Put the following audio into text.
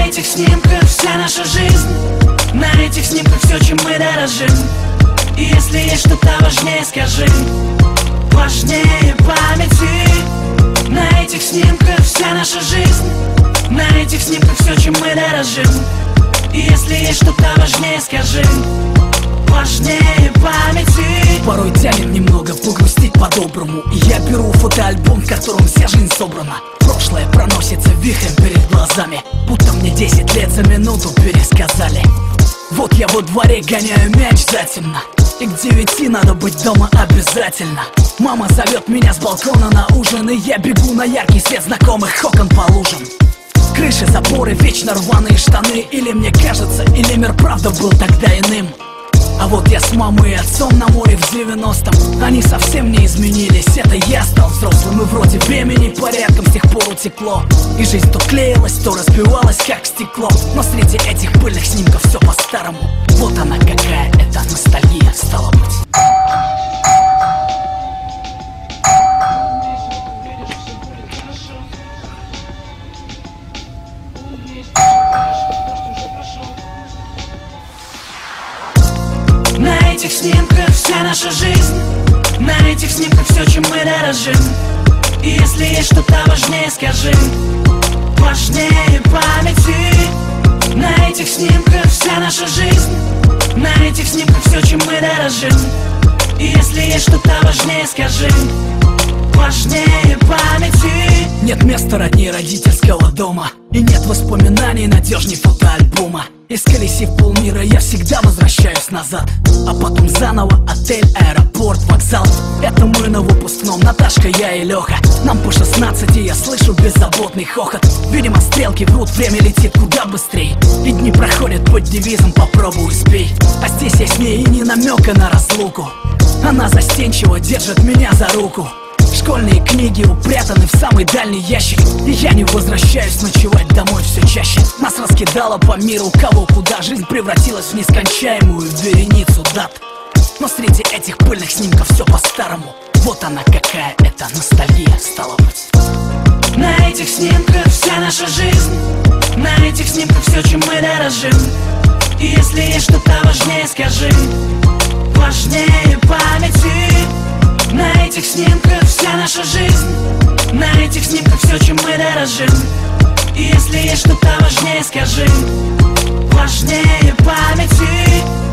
этих снимках вся наша жизнь, на этих снимках все, чем мы дорожим. И если есть что-то важнее, скажи. Важнее памяти. На этих снимках вся наша жизнь, на этих снимках все, чем мы дорожим. И если есть что-то важнее, скажи. Важнее памяти. Порой тянет немного погрустить по-доброму, и я беру фотоальбом, в котором вся жизнь собрана. Прошлое проносится вихрем перед глазами, будто мне 10 лет за минуту пересказали. Вот я во дворе гоняю мяч затемно, и к 9 надо быть дома обязательно. Мама зовет меня с балкона на ужин, и я бегу на яркий свет знакомых окон по лужам. Крыши, заборы, вечно рваные штаны. Или мне кажется, или мир правда был тогда иным. А вот я с мамой и отцом на море в 90-м. Они совсем не изменились, это я стал взрослым. И вроде времени порядком с тех пор утекло, и жизнь то клеилась, то разбивалась как стекло. Но среди этих пыльных снимков все по-старому. Вот она какая эта ностальгия стала быть. На этих снимках вся наша жизнь, на этих снимках все, чем мы дорожим. И если есть что-то важнее, скажи. Важнее памяти. На этих снимках вся наша жизнь, на этих снимках все, чем мы дорожим. И если есть что-то важнее, скажи. Важнее памяти. Нет места родней родительского дома, и нет воспоминаний надежней фотоальбома. Исколесив полмира, я всегда возвращаюсь назад, а потом заново отель, аэропорт, вокзал. Это мы на выпускном, Наташка, я и Леха. Нам по 16, и я слышу беззаботный хохот. Видимо, стрелки врут, время летит куда быстрей, и дни проходят под девизом «попробуй, сбей». А здесь я с ней и ни намека на разлуку. Она застенчиво держит меня за руку. Школьные книги упрятаны в самый дальний ящик, и я не возвращаюсь ночевать домой все чаще. Нас раскидало по миру кого куда, жизнь превратилась в нескончаемую вереницу дат. Но среди этих пыльных снимков все по-старому. Вот она какая эта ностальгия стала быть. На этих снимках вся наша жизнь, на этих снимках все, чем мы дорожим. И если есть что-то важнее, скажи. Важнее памяти. На этих снимках вся наша жизнь, на этих снимках все, чем мы дорожим. И если есть что-то важнее, скажи. Важнее памяти.